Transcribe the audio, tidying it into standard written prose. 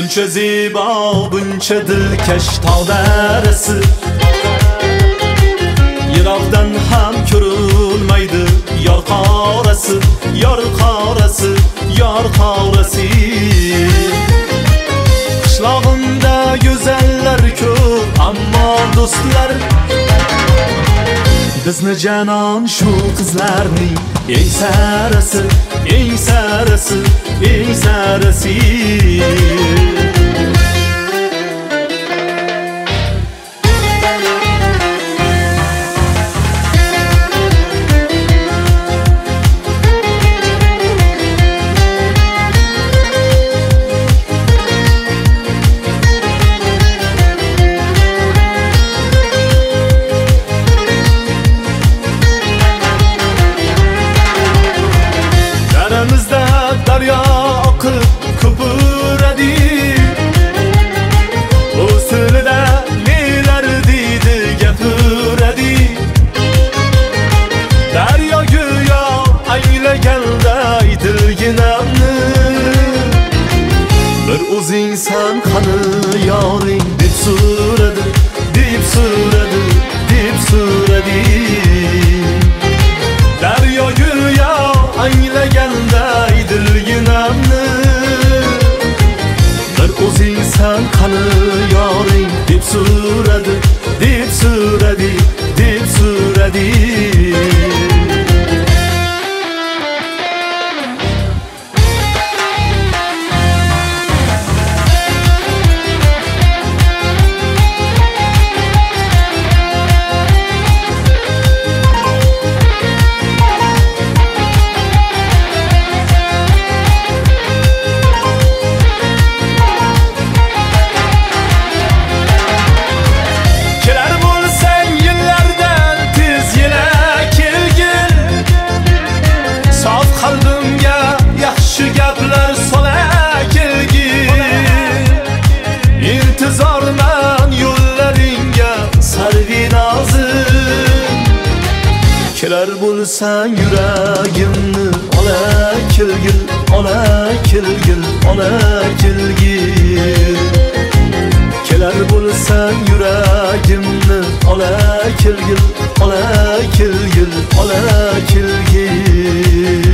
buncha zebo, buncha dilkash tog' darasi, yiroqdan ham ko'rilmaydi yor qorasi, yor qorasi, yor qorasi. Qishlog'imda go'zallar ko'p, ammo do'stlar bizni janon shu qizlarning eng sarasi, eng sarasi, eng sarasi. Daryo oqib ko'piradi, usulida nelar deydi gapiradi. Daryo go'yo anglaganday dilginamni, bir o'zingsan qani yoring deb so'radi, deb so'radi, deb so'radi. Daryo go'yo anglaganday dilginamni, bir o'zingsan qani yoring deb so'radi, deb so'radi, deb so'radi. İntizorman yo'llaringga sarvinozim, kelar bo'lsang yuragimni ola kelgil, ola kelgil, ola kelgil. Kelar bo'lsang yuragimni ola kelgil, ola kelgil, ola kelgil.